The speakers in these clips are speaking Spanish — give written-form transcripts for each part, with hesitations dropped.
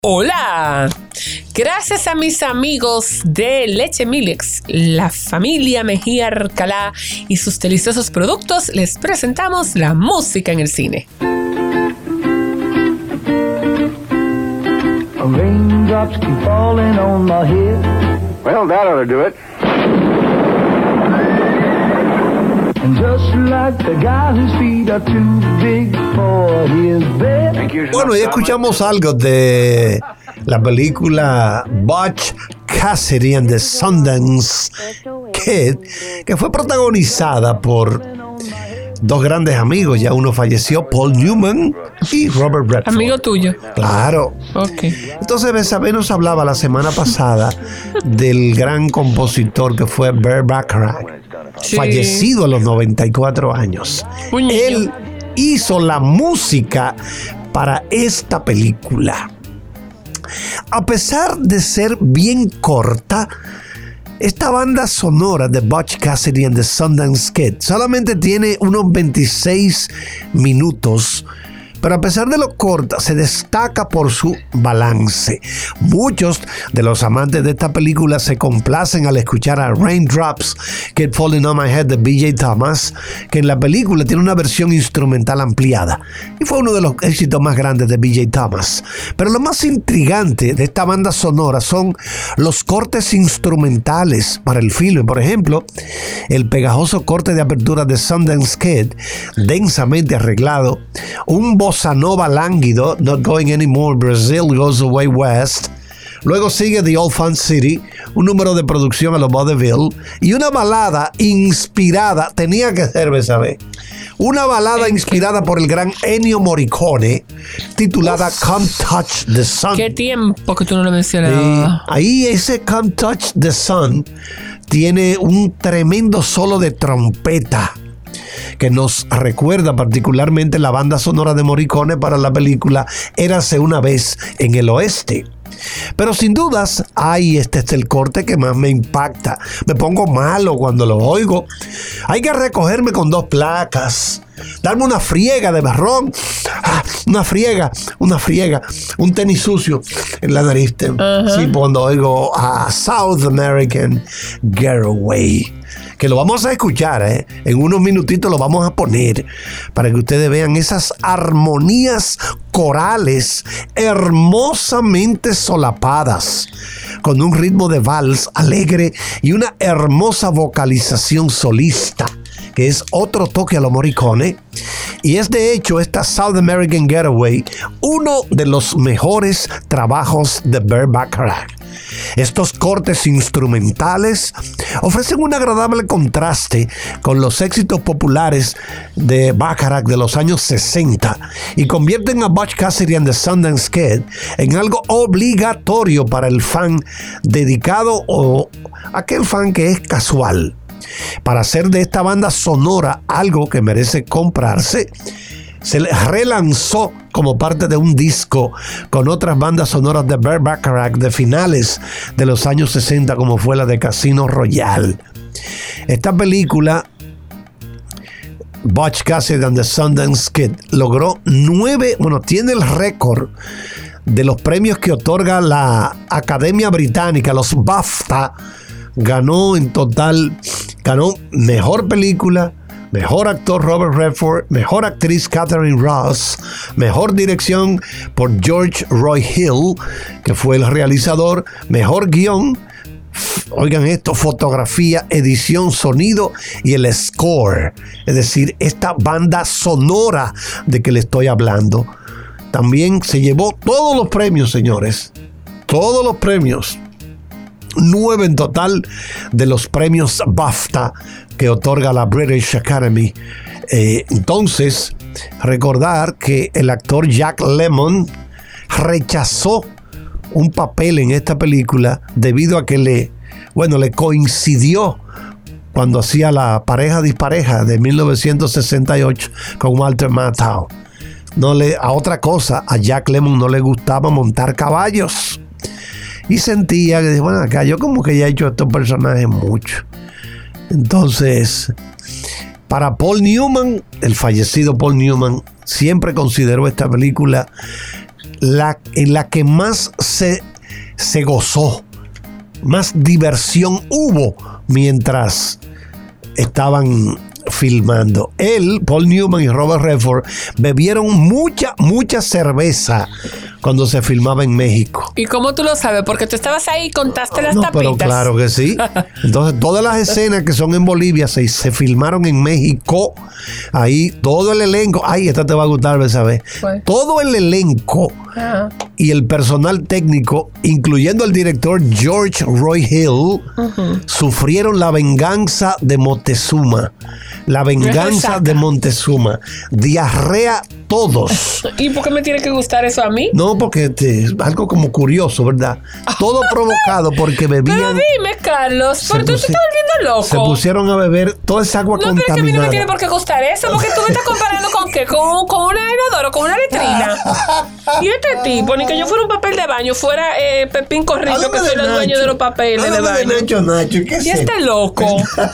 Hola, gracias a mis amigos de Leche Milex, la familia Mejía Alcalá y sus deliciosos productos, les presentamos la música en el cine. Raindrops keep falling on my head. Well, that ought to do it. And just like the guy whose feet are too big for his bed. Bueno, ya escuchamos algo de la película Butch Cassidy and the Sundance Kid, que fue protagonizada por dos grandes amigos. Ya uno falleció, Paul Newman y Robert Redford. Amigo tuyo. Claro. Ok. Entonces, Betsabé nos hablaba la semana pasada del gran compositor que fue Burt Bacharach, Sí. fallecido a los 94 años. Un niño. Él hizo la música para esta película. A pesar de ser bien corta, esta banda sonora de Butch Cassidy and the Sundance Kid solamente tiene unos 26 minutos, pero a pesar de lo corta, se destaca por su balance. Muchos de los amantes de esta película se complacen al escuchar a Raindrops Keep Falling on My Head de B.J. Thomas, que en la película tiene una versión instrumental ampliada, y fue uno de los éxitos más grandes de B.J. Thomas. Pero lo más intrigante de esta banda sonora son los cortes instrumentales para el filme. Por ejemplo, el pegajoso corte de apertura de Sundance Kid, densamente arreglado, un bossa nova lánguido, Not Going Anymore, Brazil Goes Away West. Luego sigue The Old Fun City, un número de producción a los vaudeville, y una balada inspirada, tenía que ser, ¿sabes? Una balada inspirada por el gran Ennio Morricone, titulada Come Touch the Sun. ¿Qué tiempo que tú no lo mencionabas? Ahí ese Come Touch the Sun tiene un tremendo solo de trompeta que nos recuerda particularmente la banda sonora de Morricone para la película Érase una vez en el oeste. Pero sin dudas, este es el corte que más me impacta. Me pongo malo cuando lo oigo. Hay que recogerme con dos placas, darme una friega de barrón, una friega, un tenis sucio en la nariz. Sí, cuando oigo a South American Getaway, que lo vamos a escuchar, en unos minutitos lo vamos a poner para que ustedes vean esas armonías corales hermosamente solapadas, con un ritmo de vals alegre y una hermosa vocalización solista, que es otro toque a lo Morricone. Y es de hecho esta South American Getaway uno de los mejores trabajos de Burt Bacharach. Estos cortes instrumentales ofrecen un agradable contraste con los éxitos populares de Bacharach de los años 60 y convierten a Butch Cassidy and the Sundance Kid en algo obligatorio para el fan dedicado o aquel fan que es casual. Para hacer de esta banda sonora algo que merece comprarse, se relanzó como parte de un disco con otras bandas sonoras de Burt Bacharach de finales de los años 60, como fue la de Casino Royale. Esta película, Butch Cassidy and the Sundance Kid, logró tiene el récord de los premios que otorga la Academia Británica, los BAFTA. Ganó mejor película, mejor actor Robert Redford, mejor actriz Catherine Ross, mejor dirección por George Roy Hill, que fue el realizador, mejor guión, oigan esto, fotografía, edición, sonido y el score, es decir, esta banda sonora de que le estoy hablando. También se llevó todos los premios, señores, todos los premios. 9 en total de los premios BAFTA que otorga la British Academy. Entonces, recordar que el actor Jack Lemmon rechazó un papel en esta película debido a que le coincidió cuando hacía La pareja dispareja de 1968 con Walter Matthau. A otra cosa, a Jack Lemmon no le gustaba montar caballos. Y sentía que, acá yo como que ya he hecho estos personajes mucho. Entonces, para Paul Newman, el fallecido Paul Newman, siempre consideró esta película en la que más se gozó, más diversión hubo mientras estaban filmando. Él, Paul Newman y Robert Redford bebieron mucha cerveza cuando se filmaba en México. ¿Y cómo tú lo sabes? Porque tú estabas ahí y contaste las tapitas. Pero claro que sí. Entonces, todas las escenas que son en Bolivia se filmaron en México. Ahí, todo el elenco. Ay, esta te va a gustar, ¿sabes? Pues. Todo el elenco y el personal técnico, incluyendo el director George Roy Hill, sufrieron la venganza de Montezuma. La venganza de Montezuma. Diarrea todos. ¿Y por qué me tiene que gustar eso a mí? No, porque es algo como curioso, ¿verdad? Todo provocado porque bebían. Pero dime, Carlos, ¿por qué tú te estás volviendo loco? Se pusieron a beber toda esa agua contaminada. No, pero es que a mí no me tiene por qué gustar eso, porque tú me estás comparando con ¿qué? Con una inodoro, con una letrina. Y este tipo, ni que yo fuera un papel de baño, fuera Pepín Corrillo, que soy el dueño de los papeles de baño. Nacho, ¿qué es y este loco.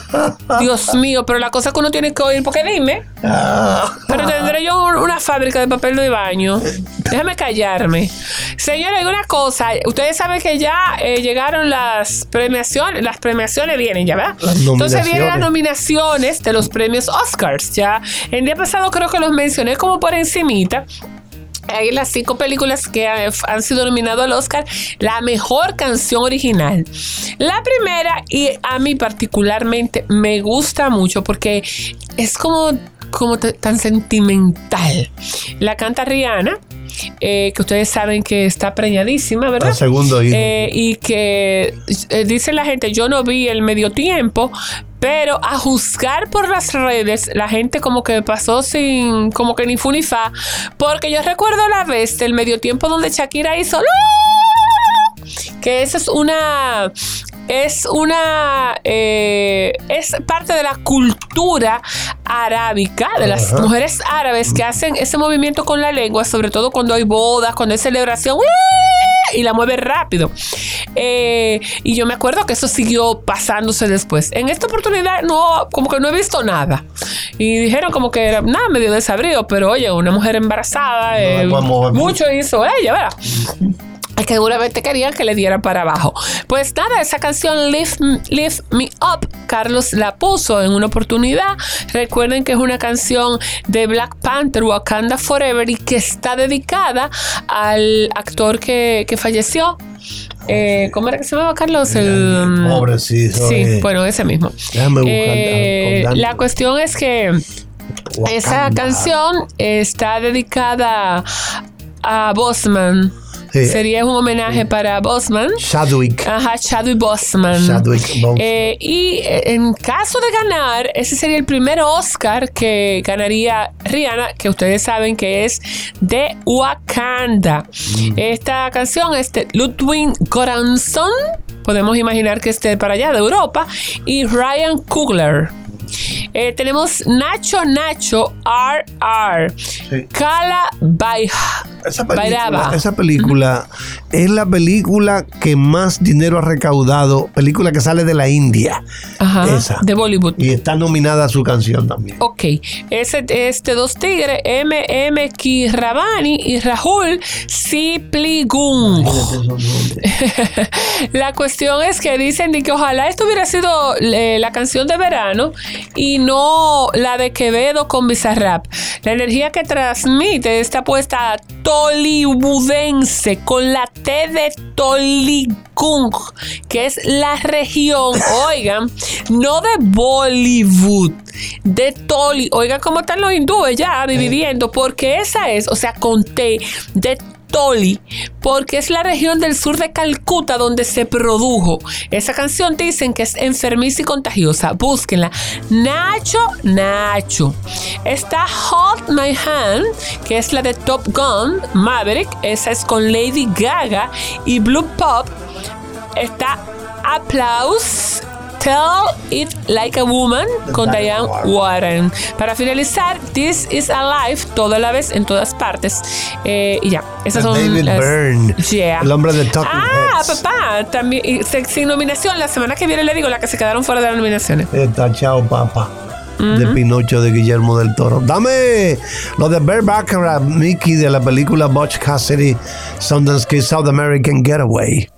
Dios mío, pero la cosa que uno tiene que oír, porque dime. Pero tendré yo una fábrica de papel de baño. Déjame callarme. Señores, hay una cosa. Ustedes saben que ya llegaron las premiaciones. Las premiaciones vienen ya, ¿verdad? Entonces vienen las nominaciones de los premios Oscars. Ya el día pasado creo que los mencioné como por encimita. Hay las 5 películas que han sido nominadas al Oscar. La mejor canción original. La primera, y a mí particularmente me gusta mucho porque es como tan sentimental. La canta Rihanna, que ustedes saben que está preñadísima, ¿verdad? El segundo hijo. Y que dice la gente, yo no vi el medio tiempo, pero a juzgar por las redes, la gente como que pasó sin, como que ni fu ni fa, porque yo recuerdo la vez del medio tiempo donde Shakira hizo que esa es parte de la cultura arábica, de las mujeres árabes que hacen ese movimiento con la lengua, sobre todo cuando hay bodas, cuando hay celebración, y la mueve rápido. Y yo me acuerdo que eso siguió pasándose después. En esta oportunidad no, como que no he visto nada. Y dijeron como que era nada, medio desabrido, pero oye, una mujer embarazada, mucho hizo ella, ¿verdad? Es que seguramente querían que le dieran para abajo. Pues nada, esa canción Lift Me Up, Carlos la puso en una oportunidad. Recuerden que es una canción de Black Panther, Wakanda Forever, y que está dedicada al actor que falleció. ¿Cómo era que se llamaba, Carlos? Pobrecito. Sí, bueno, ese mismo. Déjame buscar. La cuestión es que Wakanda. Esa canción está dedicada a Boseman. Sí. Sería un homenaje para Boseman. Chadwick Boseman. Boseman. Y en caso de ganar, ese sería el primer Oscar que ganaría Rihanna, que ustedes saben que es de Wakanda. Esta canción es de Ludwig Göransson. Podemos imaginar que esté para allá de Europa. Y Ryan Coogler. Tenemos Nacho RR. Sí. Kala Bairaba. Esa película es la película que más dinero ha recaudado. Película que sale de la India. Esa. De Bollywood. Y está nominada a su canción también. Ok. Dos tigres, M.M. Kiravani y Rahul Sipligun. La cuestión es que dicen que ojalá esto hubiera sido la canción de verano y no la de Quevedo con Bizarrap. La energía que transmite está puesta tollywoodense con la T de Tollywood, que es la región, oigan, no de Bollywood, de Tolly. Oigan cómo están los hindúes ya dividiendo, porque esa es, o sea, con T de Tolly, porque es la región del sur de Calcuta donde se produjo. Esa canción dicen que es enfermiza y contagiosa. Búsquenla. Nacho. Está Hold My Hand, que es la de Top Gun Maverick. Esa es con Lady Gaga. Y Blue Pop está Applause, Tell It Like a Woman con Diane Warren. Para finalizar, This Is Alive, toda la vez, en todas partes. Y ya, esas son David Byrne, el hombre de Talking Heads. Papá, también sin nominación. La semana que viene le digo la que se quedaron fuera de las nominaciones. Chao, papá. de Pinocho de Guillermo del Toro. Dame lo de Burt Bacharach, Mickey, de la película Butch Cassidy, Sundance Kid, South American Getaway.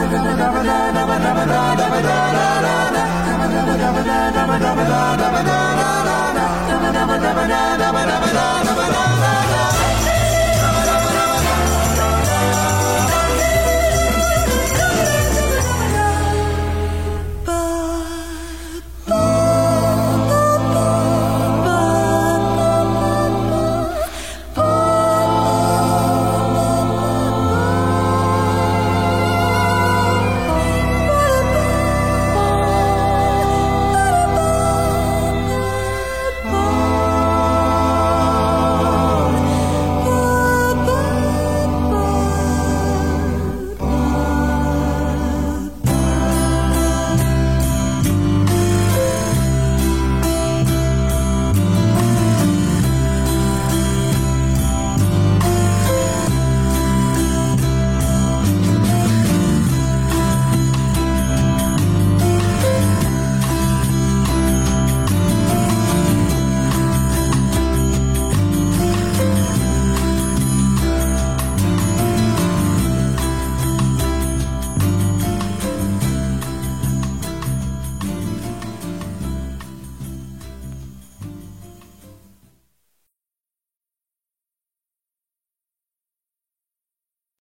Da